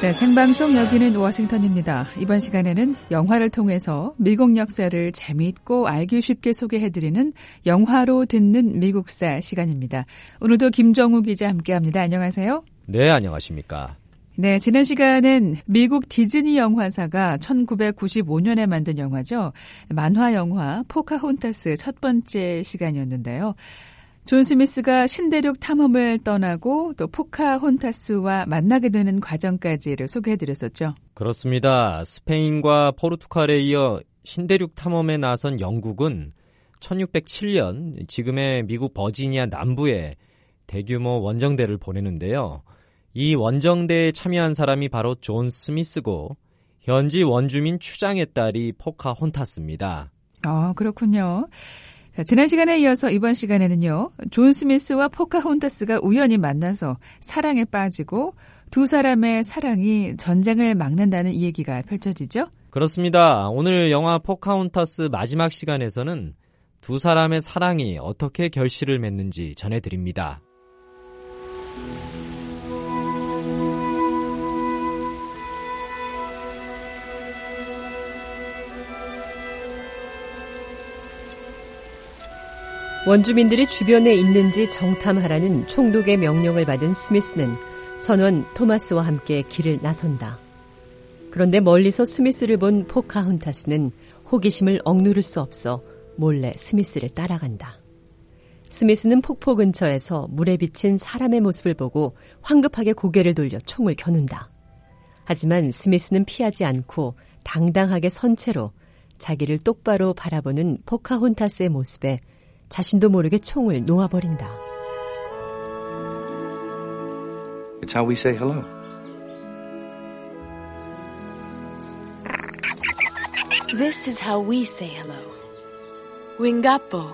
네, 생방송 여기는 워싱턴입니다. 이번 시간에는 영화를 통해서 미국 역사를 재미있고 알기 쉽게 소개해드리는 영화로 듣는 미국사 시간입니다. 오늘도 김정우 기자 함께합니다. 안녕하세요. 네, 안녕하십니까. 네, 지난 시간엔 미국 디즈니 영화사가 1995년에 만든 영화죠. 만화 영화 포카혼타스 첫 번째 시간이었는데요. 존 스미스가 신대륙 탐험을 떠나고 또 포카혼타스와 만나게 되는 과정까지를 소개해드렸었죠. 그렇습니다. 스페인과 포르투갈에 이어 신대륙 탐험에 나선 영국은 1607년 지금의 미국 버지니아 남부에 대규모 원정대를 보내는데요. 이 원정대에 참여한 사람이 바로 존 스미스고 현지 원주민 추장의 딸이 포카혼타스입니다. 그렇군요. 자, 지난 시간에 이어서 이번 시간에는요. 존 스미스와 포카혼타스가 우연히 만나서 사랑에 빠지고 두 사람의 사랑이 전쟁을 막는다는 이야기가 펼쳐지죠? 그렇습니다. 오늘 영화 포카혼타스 마지막 시간에서는 두 사람의 사랑이 어떻게 결실을 맺는지 전해드립니다. 원주민들이 주변에 있는지 정탐하라는 총독의 명령을 받은 스미스는 선원 토마스와 함께 길을 나선다. 그런데 멀리서 스미스를 본 포카혼타스는 호기심을 억누를 수 없어 몰래 스미스를 따라간다. 스미스는 폭포 근처에서 물에 비친 사람의 모습을 보고 황급하게 고개를 돌려 총을 겨눈다. 하지만 스미스는 피하지 않고 당당하게 선 채로 자기를 똑바로 바라보는 포카혼타스의 모습에 자신도 모르게 총을 놓아버린다. It's how we say hello. This is how we say hello. Wingapo.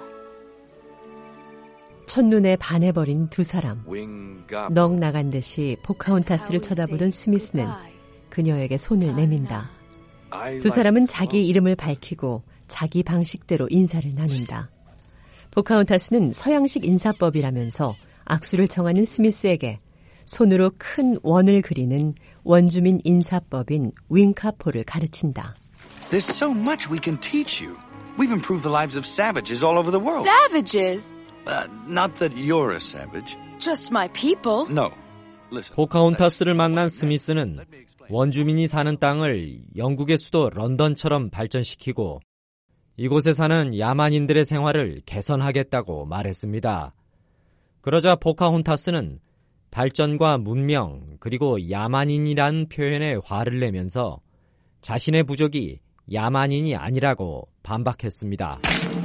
첫눈에 반해버린 두 사람. 넋 나간 듯이 포카혼타스를 쳐다보던 스미스는 그녀에게 손을 내민다. 두 사람은 자기 이름을 밝히고 자기 방식대로 인사를 나눈다. 포카혼타스는 서양식 인사법이라면서 악수를 청하는 스미스에게 손으로 큰 원을 그리는 원주민 인사법인 윙카포를 가르친다. There's so much we can teach you. We've improved the lives of savages all over the world. Savages? Not that you're a savage. Just my people. No. Listen. 포카혼타스를 만난 스미스는 원주민이 사는 땅을 영국의 수도 런던처럼 발전시키고 이곳에 사는 야만인들의 생활을 개선하겠다고 말했습니다. 그러자 포카혼타스는 발전과 문명 그리고 야만인이란 표현에 화를 내면서 자신의 부족이 야만인이 아니라고 반박했습니다.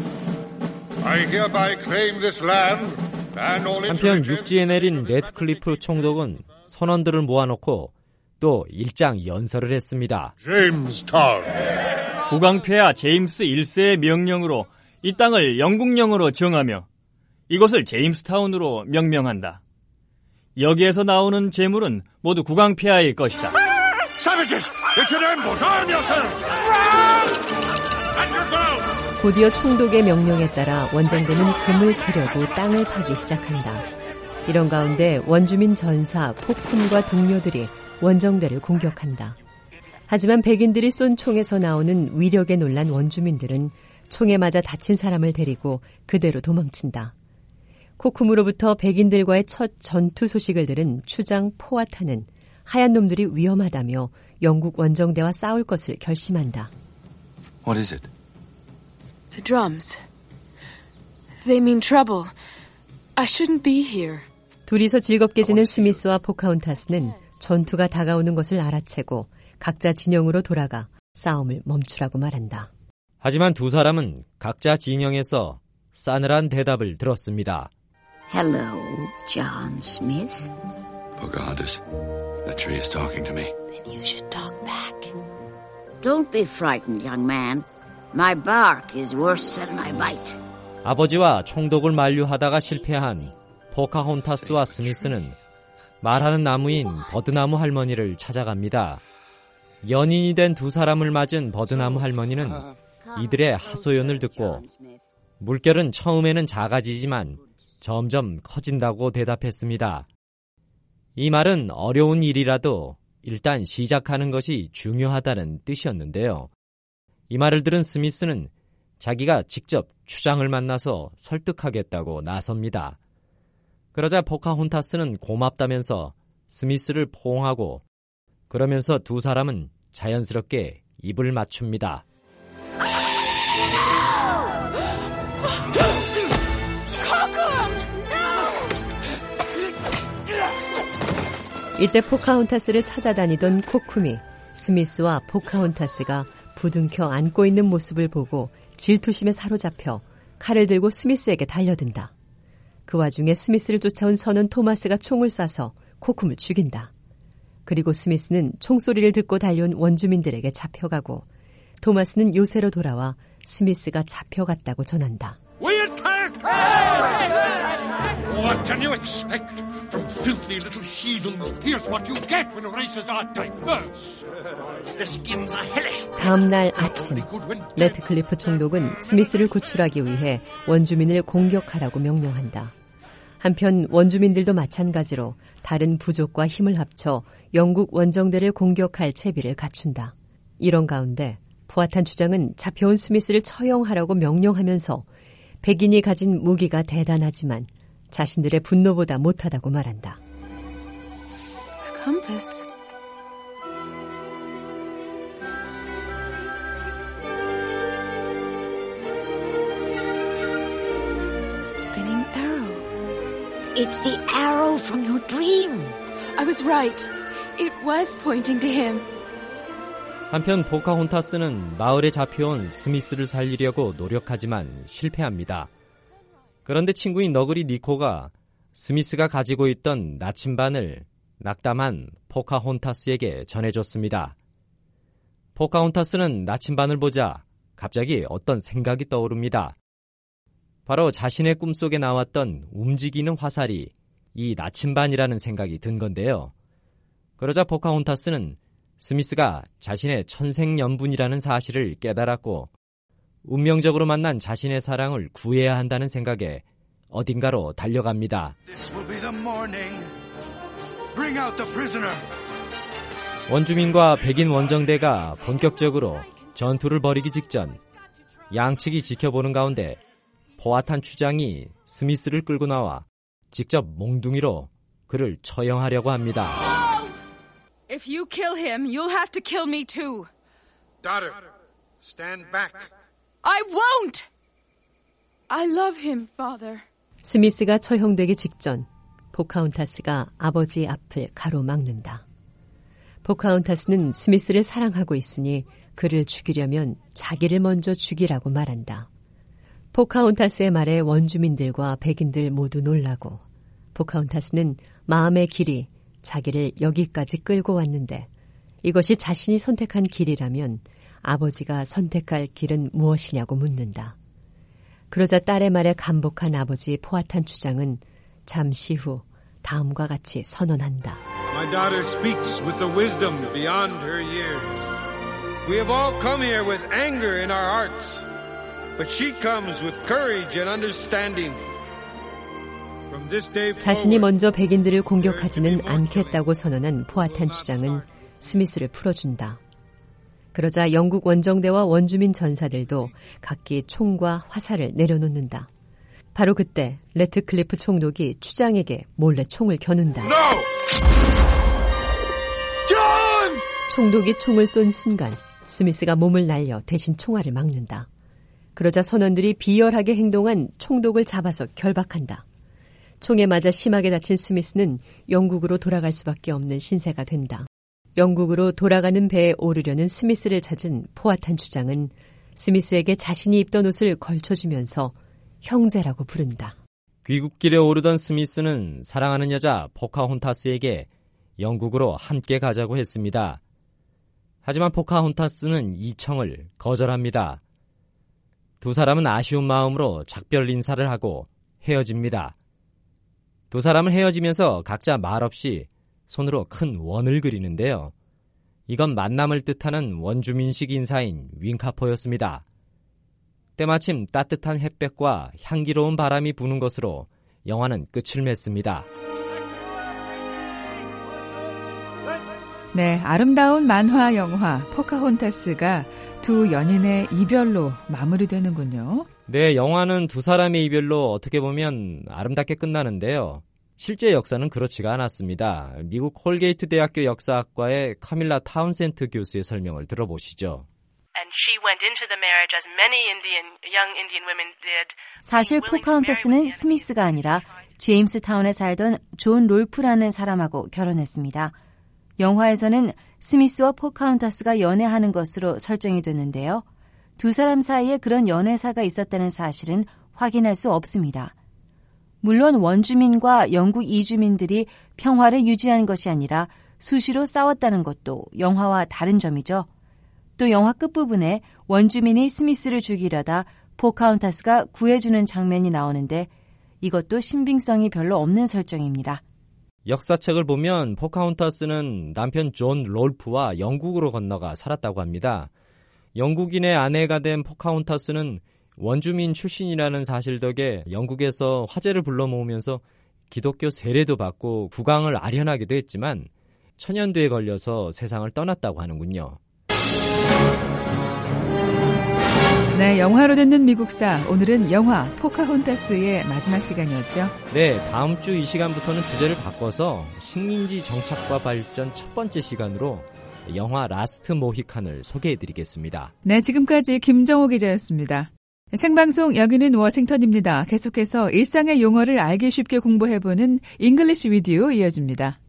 한편 육지에 내린 레드클리프 총독은 선원들을 모아놓고 또 일장 연설을 했습니다. 국왕폐하 제임스 1세의 명령으로 이 땅을 영국령으로 정하며 이곳을 제임스타운으로 명명한다. 여기에서 나오는 재물은 모두 국왕폐하의 것이다. 곧이어 총독의 명령에 따라 원정대는 금을 캐려고 땅을 파기 시작한다. 이런 가운데 원주민 전사 포쿤과 동료들이 원정대를 공격한다. 하지만 백인들이 쏜 총에서 나오는 위력에 놀란 원주민들은 총에 맞아 다친 사람을 데리고 그대로 도망친다. 코쿰으로부터 백인들과의 첫 전투 소식을 들은 추장 포와타는 하얀 놈들이 위험하다며 영국 원정대와 싸울 것을 결심한다. What is it? The drums. They mean trouble. I shouldn't be here. 둘이서 즐겁게 지낸 스미스와 포카혼타스는 전투가 다가오는 것을 알아채고 각자 진영으로 돌아가 싸움을 멈추라고 말한다. 하지만 두 사람은 각자 진영에서 싸늘한 대답을 들었습니다. Hello, John Smith. Pocahontas, that tree is talking to me. Then you should talk back. Don't be frightened, young man. My bark is worse than my bite. 아버지와 총독을 만류하다가 실패한 포카혼타스와 스미스는 말하는 나무인 버드나무 할머니를 찾아갑니다. 연인이 된 두 사람을 맞은 버드나무 할머니는 이들의 하소연을 듣고 물결은 처음에는 작아지지만 점점 커진다고 대답했습니다. 이 말은 어려운 일이라도 일단 시작하는 것이 중요하다는 뜻이었는데요. 이 말을 들은 스미스는 자기가 직접 추장을 만나서 설득하겠다고 나섭니다. 그러자 포카혼타스는 고맙다면서 스미스를 포옹하고 그러면서 두 사람은 자연스럽게 입을 맞춥니다. 이때 포카혼타스를 찾아다니던 코쿰이 스미스와 포카혼타스가 부둥켜 안고 있는 모습을 보고 질투심에 사로잡혀 칼을 들고 스미스에게 달려든다. 그 와중에 스미스를 쫓아온 선원 토마스가 총을 쏴서 코쿰을 죽인다. 그리고 스미스는 총소리를 듣고 달려온 원주민들에게 잡혀가고 토마스는 요새로 돌아와 스미스가 잡혀갔다고 전한다. What can you expect from filthy little heathens? Here's what you get when races are diverse. The skins are hellish. 다음 날 아침, 레트클리프 총독은 스미스를 구출하기 위해 원주민을 공격하라고 명령한다. 한편 원주민들도 마찬가지로 다른 부족과 힘을 합쳐 영국 원정대를 공격할 채비를 갖춘다. 이런 가운데 포아탄 주장은 잡혀온 스미스를 처형하라고 명령하면서 백인이 가진 무기가 대단하지만 자신들의 분노보다 못하다고 말한다. The compass. Spinning arrow. It's the arrow from your dream. I was right. It was pointing to him. 한편 포카혼타스는 마을에 잡혀온 스미스를 살리려고 노력하지만 실패합니다. 그런데 친구인 너구리 니코가 스미스가 가지고 있던 나침반을 낙담한 포카혼타스에게 전해줬습니다. 포카혼타스는 나침반을 보자 갑자기 어떤 생각이 떠오릅니다. 바로 자신의 꿈속에 나왔던 움직이는 화살이 이 나침반이라는 생각이 든 건데요. 그러자 포카혼타스는 스미스가 자신의 천생연분이라는 사실을 깨달았고 운명적으로 만난 자신의 사랑을 구해야 한다는 생각에 어딘가로 달려갑니다. 원주민과 백인 원정대가 본격적으로 전투를 벌이기 직전 양측이 지켜보는 가운데 포아탄 추장이 스미스를 끌고 나와 직접 몽둥이로 그를 처형하려고 합니다. If you kill him, you'll have to kill me too. Daughter, stand back. I won't! I love him, father. 스미스가 처형되기 직전 포카혼타스가 아버지의 앞을 가로막는다. 포카혼타스는 스미스를 사랑하고 있으니 그를 죽이려면 자기를 먼저 죽이라고 말한다. 포카혼타스의 말에 원주민들과 백인들 모두 놀라고 포카혼타스는 마음의 길이 자기를 여기까지 끌고 왔는데 이것이 자신이 선택한 길이라면 아버지가 선택할 길은 무엇이냐고 묻는다. 그러자 딸의 말에 감복한 아버지 포아탄 추장은 잠시 후 다음과 같이 선언한다. My daughter speaks with the wisdom beyond her years. We have all come here with anger in our hearts, but she comes with courage and understanding. 자신이 먼저 백인들을 공격하지는 않겠다고 선언한 포아탄 추장은 스미스를 풀어준다. 그러자 영국 원정대와 원주민 전사들도 각기 총과 화살을 내려놓는다. 바로 그때 레트클리프 총독이 추장에게 몰래 총을 겨눈다. No! John! 총독이 총을 쏜 순간 스미스가 몸을 날려 대신 총알을 막는다. 그러자 선원들이 비열하게 행동한 총독을 잡아서 결박한다. 총에 맞아 심하게 다친 스미스는 영국으로 돌아갈 수밖에 없는 신세가 된다. 영국으로 돌아가는 배에 오르려는 스미스를 찾은 포아탄 추장은 스미스에게 자신이 입던 옷을 걸쳐주면서 형제라고 부른다. 귀국길에 오르던 스미스는 사랑하는 여자 포카혼타스에게 영국으로 함께 가자고 했습니다. 하지만 포카혼타스는 이 청을 거절합니다. 두 사람은 아쉬운 마음으로 작별 인사를 하고 헤어집니다. 두 사람은 헤어지면서 각자 말없이 손으로 큰 원을 그리는데요. 이건 만남을 뜻하는 원주민식 인사인 윙카포였습니다. 때마침 따뜻한 햇볕과 향기로운 바람이 부는 것으로 영화는 끝을 맺습니다. 네, 아름다운 만화 영화 포카혼타스가 두 연인의 이별로 마무리되는군요. 네, 영화는 두 사람의 이별로 어떻게 보면 아름답게 끝나는데요. 실제 역사는 그렇지가 않았습니다. 미국 콜게이트 대학교 역사학과의 카밀라 타운센트 교수의 설명을 들어보시죠. 사실 포카혼타스는 스미스가 아니라 제임스타운에 살던 존 롤프라는 사람하고 결혼했습니다. 영화에서는 스미스와 포카혼타스가 연애하는 것으로 설정이 됐는데요. 두 사람 사이에 그런 연애사가 있었다는 사실은 확인할 수 없습니다. 물론 원주민과 영국 이주민들이 평화를 유지한 것이 아니라 수시로 싸웠다는 것도 영화와 다른 점이죠. 또 영화 끝부분에 원주민이 스미스를 죽이려다 포카혼타스가 구해주는 장면이 나오는데 이것도 신빙성이 별로 없는 설정입니다. 역사책을 보면 포카혼타스는 남편 존 롤프와 영국으로 건너가 살았다고 합니다. 영국인의 아내가 된 포카혼타스는 원주민 출신이라는 사실 덕에 영국에서 화제를 불러 모으면서 기독교 세례도 받고 국왕을 아련하기도 했지만 천연두에 걸려서 세상을 떠났다고 하는군요. 네, 영화로 듣는 미국사. 오늘은 영화 포카혼타스의 마지막 시간이었죠. 네, 다음 주 이 시간부터는 주제를 바꿔서 식민지 정착과 발전 첫 번째 시간으로 영화 라스트 모히칸을 소개해드리겠습니다. 네, 지금까지 김정호 기자였습니다. 생방송 여기는 워싱턴입니다. 계속해서 일상의 용어를 알기 쉽게 공부해보는 잉글리시 위디오 이어집니다.